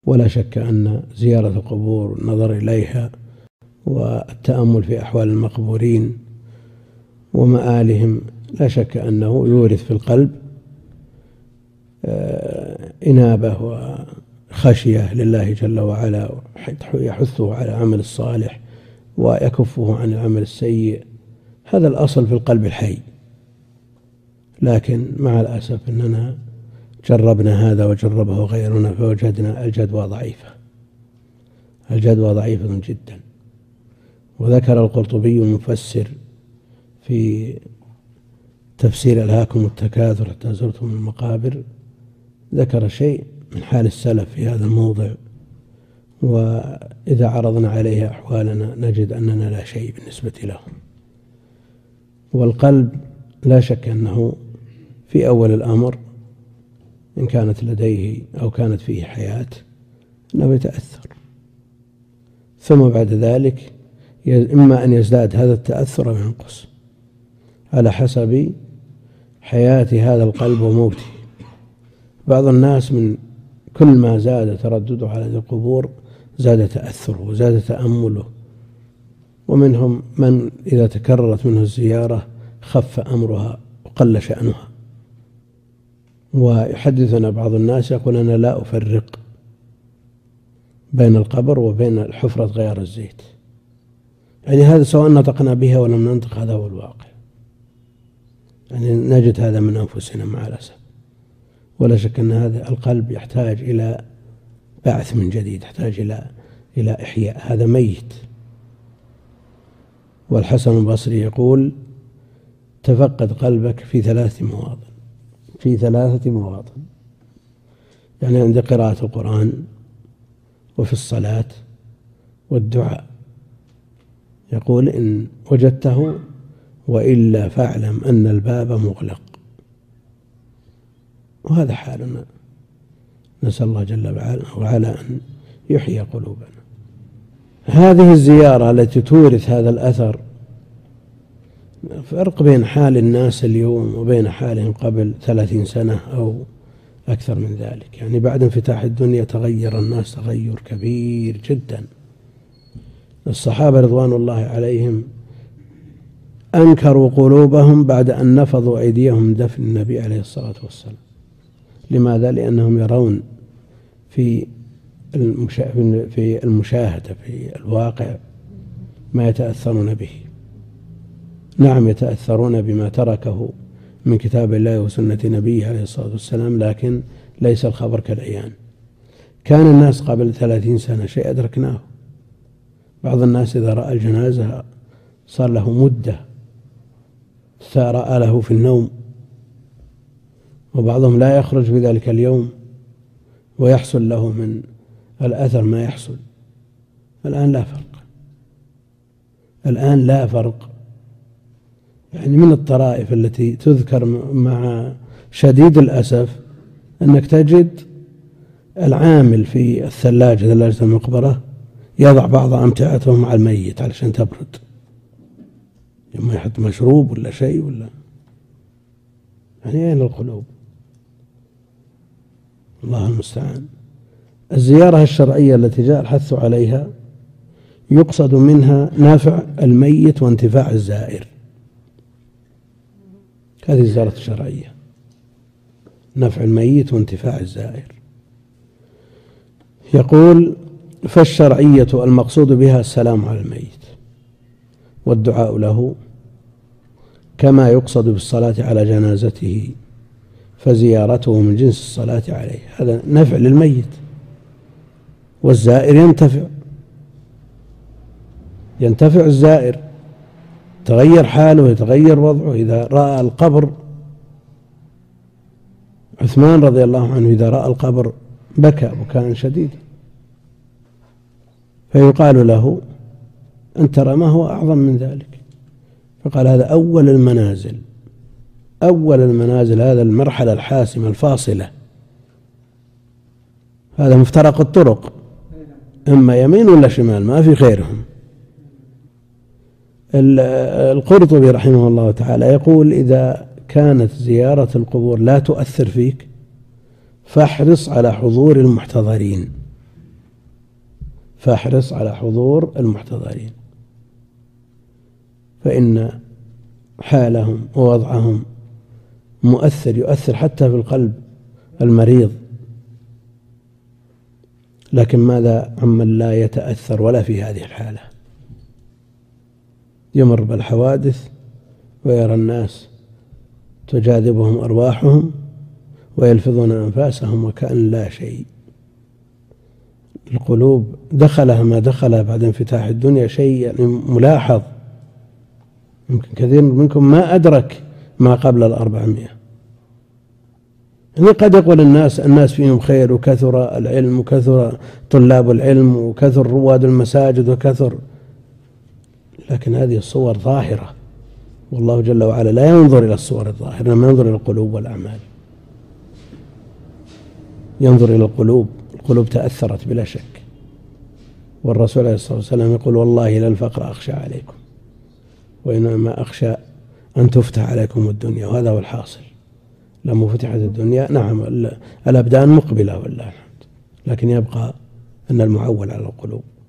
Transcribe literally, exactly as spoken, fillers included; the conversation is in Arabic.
ولا شك أن زيارة القبور والنظر إليها والتأمل في أحوال المقبورين ومآلهم لا شك أنه يورث في القلب إنابة وخشية لله جل وعلا، يحثه على العمل الصالح ويكفه عن العمل السيء. هذا الأصل في القلب الحي. لكن مع الأسف أننا جربنا هذا وجربه غيرنا فوجدنا الجدوى ضعيفة، الجدوى ضعيفة جدا. وذكر القرطبي المفسر في تفسير ألهاكم التكاثر حتى زرتم المقابر، ذكر شيء من حال السلف في هذا الموضع، وإذا عرضنا عليه أحوالنا نجد أننا لا شيء بالنسبة لهم. والقلب لا شك أنه في أول الأمر إن كانت لديه أو كانت فيه حياة أنه يتأثر، ثم بعد ذلك إما أن يزداد هذا التأثر أو ينقص على حسب حياة هذا القلب وموته. بعض الناس من كل ما زاد تردده على هذه القبور زاد تأثره وزاد تأمله، ومنهم من إذا تكررت منه الزيارة خف أمرها وقل شأنها. ويحدثنا بعض الناس يقول أنا لا أفرق بين القبر وبين الحفرة غيار الزيت، يعني هذا سواء نطقنا بها ولم ننطق هذا هو الواقع، يعني نجد هذا من أنفسنا مع الأسف. ولا شك أن هذا القلب يحتاج إلى بعث من جديد، يحتاج إلى إلى إحياء، هذا ميت. والحسن البصري يقول تفقد قلبك في ثلاثة مواطن، في ثلاثة مواطن، يعني عند قراءة القرآن وفي الصلاة والدعاء. يقول إن وجدته وإلا فاعلم أن الباب مغلق. وهذا حالنا، نسأل الله جل وعلا أن يحيي قلوبنا. هذه الزيارة التي تورث هذا الأثر، فرق بين حال الناس اليوم وبين حالهم قبل ثلاثين سنة أو أكثر من ذلك. يعني بعد انفتاح الدنيا تغير الناس تغير كبير جدا. الصحابة رضوان الله عليهم أنكروا قلوبهم بعد أن نفضوا أيديهم من دفن النبي عليه الصلاة والسلام. لماذا؟ لأنهم يرون في في المشاهدة في الواقع ما يتأثرون به. نعم يتأثرون بما تركه من كتاب الله وسنة نبيه عليه الصلاة والسلام، لكن ليس الخبر كالعيان. كان الناس قبل ثلاثين سنة شيء أدركناه. بعض الناس إذا رأى الجنازة صار له مدة رأى له في النوم، وبعضهم لا يخرج في ذلك اليوم ويحصل له من الأثر ما يحصل. الآن لا فرق، الآن لا فرق. يعني من الطرائف التي تذكر مع شديد الأسف أنك تجد العامل في الثلاجة ثلاجة المقبرة يضع بعض أمتعته مع الميت علشان تبرد، لما يحط مشروب ولا شيء ولا، يعني أين القلوب؟ الله المستعان. الزيارة الشرعية التي جاء الحث عليها يقصد منها نفع الميت وانتفاع الزائر. هذه الزيارة الشرعية، نفع الميت وانتفاع الزائر. يقول فالشرعية المقصود بها السلام على الميت والدعاء له، كما يقصد بالصلاة على جنازته، فزيارته من جنس الصلاة عليه. هذا نفع للميت، والزائر ينتفع ينتفع الزائر، تغير حاله يتغير وضعه. إذا رأى القبر، عثمان رضي الله عنه إذا رأى القبر بكى بكاء شديدا، فيقال له أنت ترى ما هو أعظم من ذلك؟ فقال هذا أول المنازل، أول المنازل، هذا المرحلة الحاسمة الفاصلة، هذا مفترق الطرق، إما يمين ولا شمال، ما في خيرهم. القرطبي رحمه الله تعالى يقول إذا كانت زيارة القبور لا تؤثر فيك فاحرص على حضور المحتضرين. فاحرص على حضور المحتضرين، فإن حالهم ووضعهم مؤثر، يؤثر حتى في القلب المريض. لكن ماذا عمن لا يتأثر ولا في هذه الحالة؟ يمر بالحوادث ويرى الناس تجاذبهم أرواحهم ويلفظون أنفاسهم وكأن لا شيء. القلوب دخلها ما دخلها بعد انفتاح الدنيا شيء يعني ملاحظ. يمكن كثير منكم ما أدرك ما قبل الأربعمائة. يعني قد يقول الناس الناس فيهم خير، وكثر العلم، وكثر طلاب العلم، وكثر رواد المساجد، وكثر، لكن هذه الصور ظاهرة، والله جل وعلا لا ينظر إلى الصور الظاهرة، إنما ينظر إلى القلوب والأعمال. ينظر إلى القلوب، القلوب تأثرت بلا شك. والرسول عليه الصلاة والسلام يقول: والله لا الفقر أخشى عليكم، وإنما أخشى أن تفتح عليكم الدنيا. وهذا هو الحاصل. لما فتحت الدنيا نعم الأبدان مقبلة والله الحمد، لكن يبقى أن المعول على القلوب.